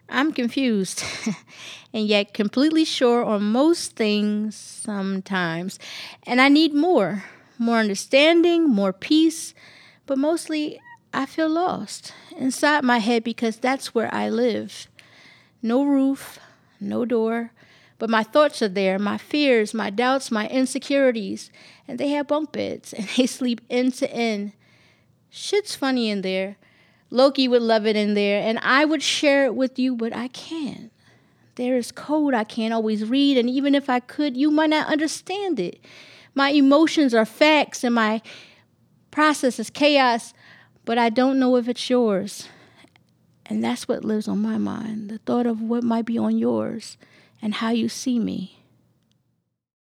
I'm confused and yet completely sure on most things sometimes. And I need more understanding, more peace, but mostly I feel lost inside my head because that's where I live. No roof, no door, but my thoughts are there, my fears, my doubts, my insecurities, and they have bunk beds and they sleep end to end. Shit's funny in there. Loki would love it in there, and I would share it with you, but I can't. There is code I can't always read, and even if I could, you might not understand it. My emotions are facts, and my process is chaos, but I don't know if it's yours. And that's what lives on my mind, the thought of what might be on yours and how you see me.